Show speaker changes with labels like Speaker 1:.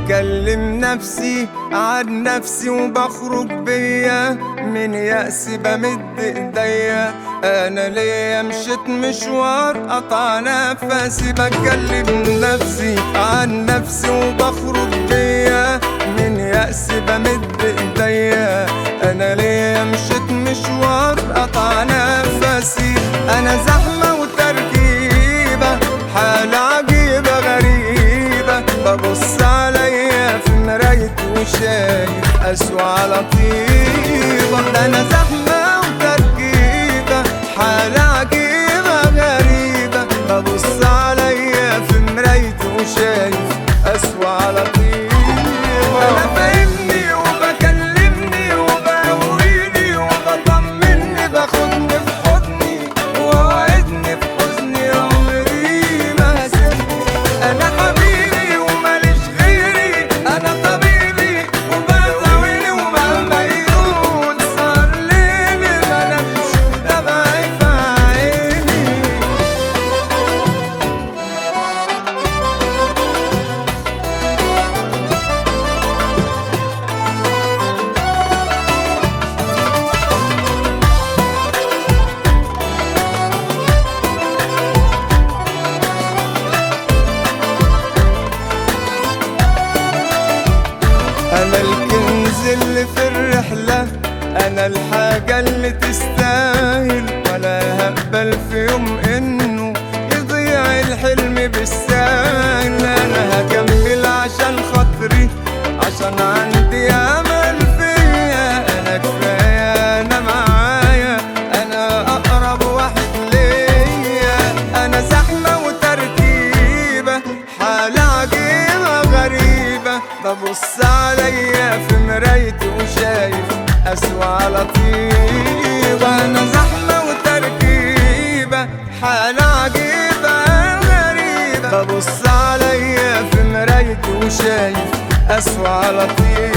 Speaker 1: بكلم نفسي عن نفسي وبخرج بيا من يأسي بمد ايديا. انا ليا مشيت مشوار قطع نفسي، بكلم نفسي عن نفسي وبخرج بيا من يأسي بمد ايديا. انا ليا مشيت مشوار قطع نفسي. انا زحمة وتركيبة حالة عجيبة غريبة، ببص عليا في مرايتي وشايف أسوأ لطيفة. ده أنا زحمة وتركيبة حالة عجيبة غريبة، ببص عليا في مرايتي وشايف أسوأ لطيفة. أنا فاهمني وبكلمني وبقويني وبطمني، باخدني في حضني ووعدني في حزني عمري ما هسيبني. أنا حبيبي وماليش غيري، أنا طبيبي وبداويني ومهما يقول صار ليلي ملكش دمعي في عيني. أنا الكنز اللي في الرحلة، أنا الحاجة اللي تستاهل، ولا هقبل في يوم إنه يضيع الحلم بالساهل. أنا هكمل عشان خاطري، عشان عندي أمل فيا. أنا كفاية أنا معايا، أنا أقرب واحد ليا. أنا زحمة وتركيبة حالة عجيبة غريبة، ببص عليا في مرايتي وشايف أسوأ لطيفة. أنا زحمة وتركيبة حالة عجيبة غريبة، ببص عليا في مرايتي وشايف أسوأ لطيفة.